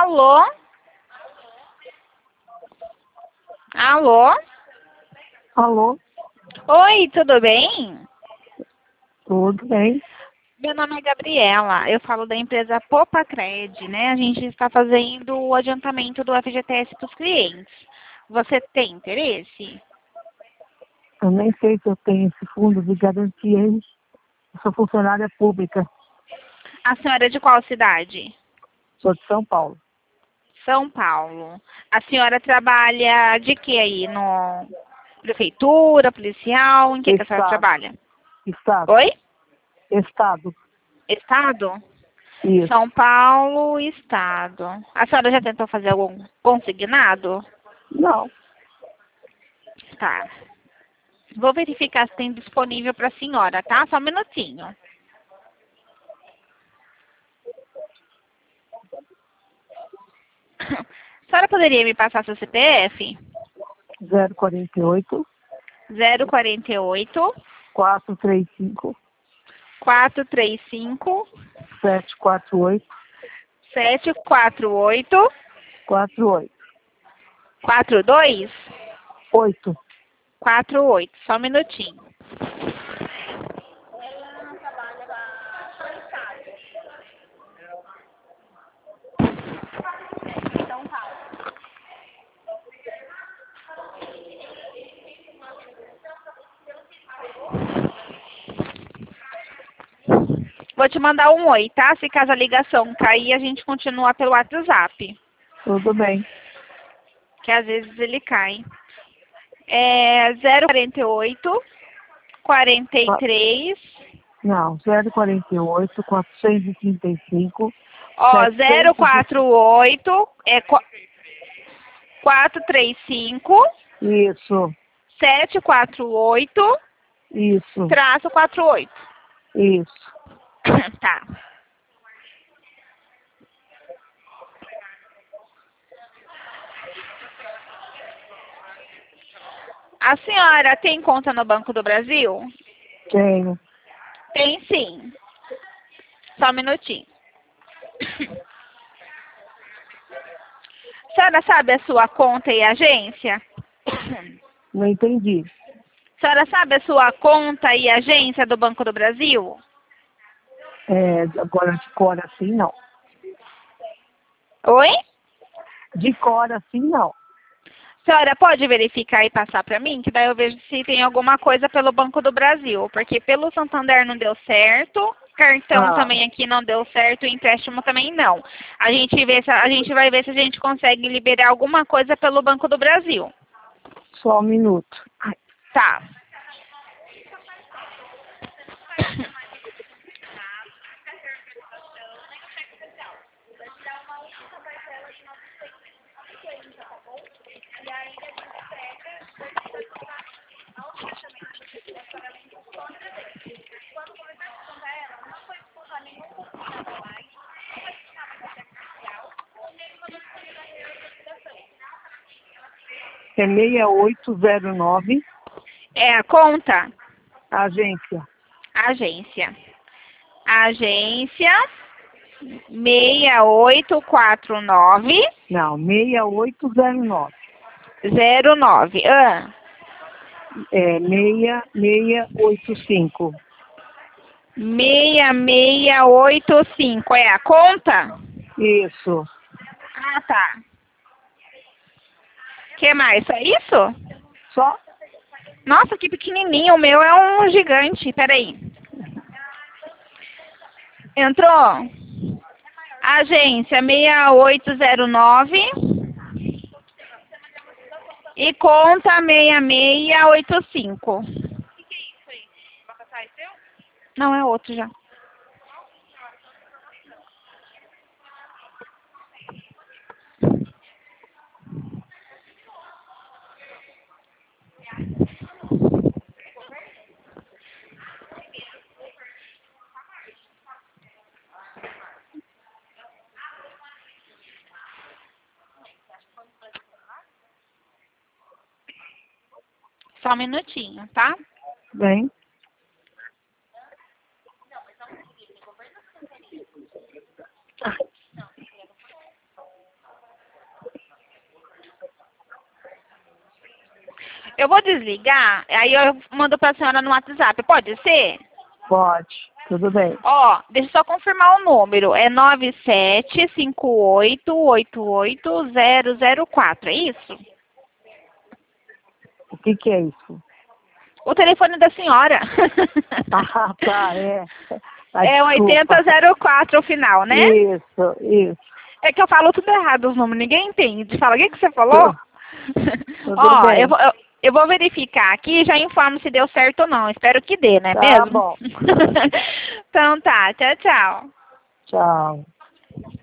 Alô? Alô? Alô, Oi, tudo bem? tudo bem? Meu nome é Gabriela, eu falo da empresa Popacred, né? A gente está fazendo o adiantamento do FGTS para os clientes. Você tem interesse? Eu nem sei se eu tenho esse fundo de garantia, hein? Eu sou funcionária pública, A senhora é de qual cidade? sou de São Paulo. São Paulo. A senhora trabalha de quê aí? No prefeitura, policial? Em que a senhora Estado, trabalha? estado, Oi? estado, Estado? isso. São Paulo, estado. A senhora já tentou fazer algum consignado? Não, Tá. Vou verificar se tem disponível para a senhora, tá? Só um minutinho. A senhora poderia me passar seu CPF? 048 048 435 435 748 748 48 42 8. 48. Só um minutinho. Vou te mandar um oi, tá? Se caso a ligação cair, a gente continua pelo WhatsApp. Tudo bem. Que às vezes ele cai. É 048 43. Não, 048 435 Ó, 700. 048 é 435 Isso, 748 isso, traço 48. isso. Tá. A senhora tem conta no Banco do Brasil? Tenho. Tem sim. Só um minutinho. A senhora sabe a sua conta e agência? Não entendi. A senhora sabe a sua conta e agência do Banco do Brasil? Agora de cor assim, não. Oi? De cor assim, não. A senhora pode verificar e passar para mim, que daí eu vejo se tem alguma coisa pelo Banco do Brasil, porque pelo Santander não deu certo, cartão Ah, também aqui não deu certo, empréstimo também não. A gente vai ver se a gente consegue liberar alguma coisa pelo Banco do Brasil. só um minuto. Tá. É 6809, É a conta? agência. Agência. Agência 6849 Não, 6809. 09. Ah, 6685. 6685 é a conta? Isso. Ah, tá. Que mais? Só isso? Só? Nossa, que pequenininho. O meu é um gigante. Peraí. Entrou? Agência 6809 e conta 6685. Não, é outro já. Só um minutinho, tá? Bem. Eu vou desligar, aí eu mando pra senhora no WhatsApp, pode ser? Pode, tudo bem. Ó, deixa eu só confirmar o número. É 9758880004, é isso? O que é isso? O telefone da senhora. Ah, tá, é. Ah, É desculpa. 8004 o final, né? Isso. É que eu falo tudo errado os números, ninguém entende. Fala, o que você falou? Tudo Ó, bem. eu vou verificar aqui e já informo se deu certo ou não. Espero que dê, não é Tá mesmo? bom. Então tá, tchau, tchau. Tchau.